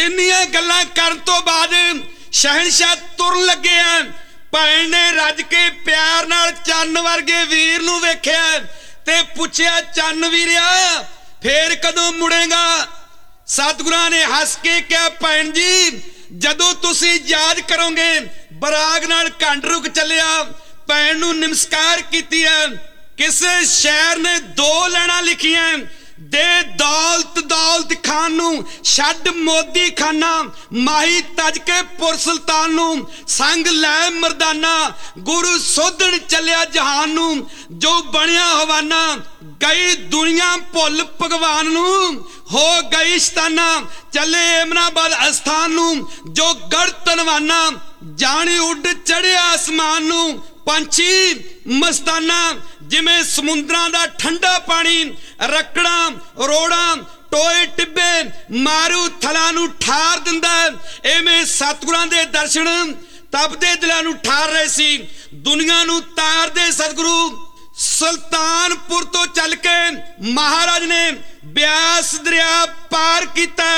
इन्नियां गल्लां करन तो बाद शहनशाह तुरन लगे हैं। भैन ने रज के प्यार नाल चन्न वर्गे वीर नूं वेख्या ते पुछया, चन्न वीरिया फेर कदों मुड़ेगा? सतगुरां ने हस के कहा, भैन जी जदों तुसीं याद करोगे बराग नाल कंड रुक चलिया। भैन नूं नमस्कार कीती है। किसे शायर ने दो लाइनां लिखियां, दे दौलत दौलत खान नूं छड्ड मोदी खाना, माही तज के पुर सुल्तान नूं संग लै मरदाना, गुरु सोधन चलिया जहान नूं जो बनिया हवाना, गई दुनिया भुल भगवान नूं हो गई शताना, चले एमनाबाद अस्थान नूं जो गढ़ तनवाना, जानी उड चढ़िया आसमान नूं पंछी मस्ताना, जिमें समुद्रां दा ठंडा पानी रकड़ा रोड़ा टोए टिब्बे मारू थलां नूं ठार दिंदा, एवें सतगुरां दे दर्शन तपदे दिलां नूं ठार रहे सी। दुनिया नूं तार दे सतगुरु सुल्तानपुर तो चल के महाराज ने ब्यास दरिया पार किया।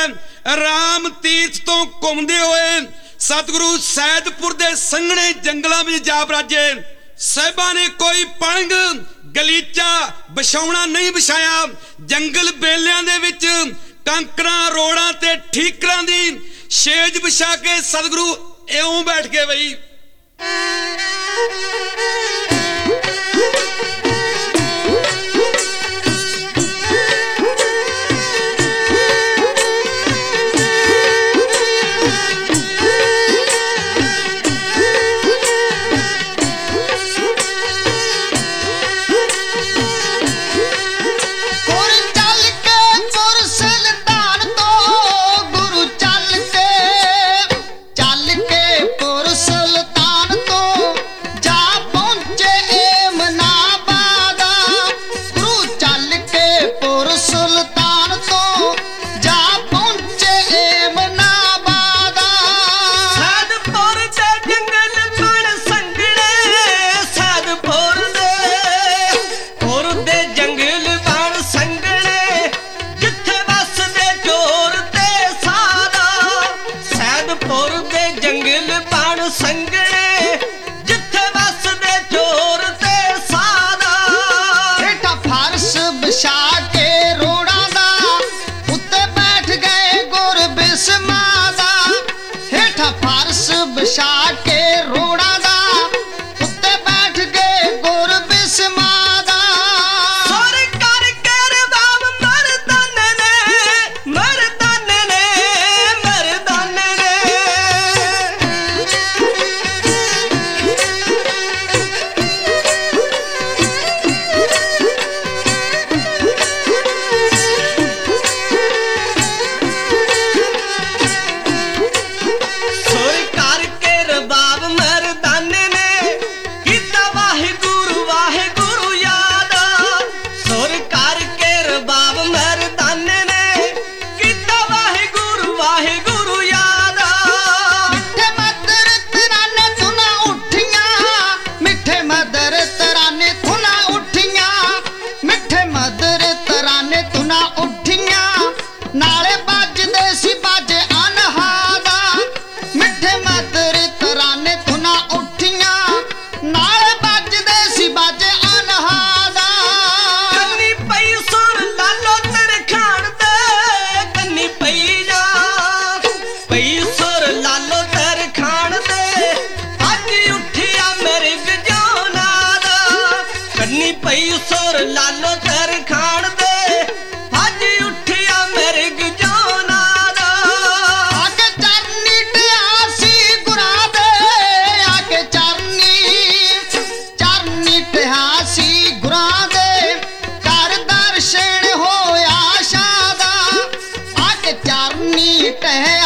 राम तीर्थ तो घूमते हुए सतगुरु सैदपुर दे संघने जंगलों में जा बराजे। साहिबा ने कोई पलंग गलीचा बिछाउणा नहीं बिछाया। जंगल बेलियां दे विच कंकरां रोड़ां ते ठीकरां दी छेज बिछा के सतगुरु इउं बैठ के बई। है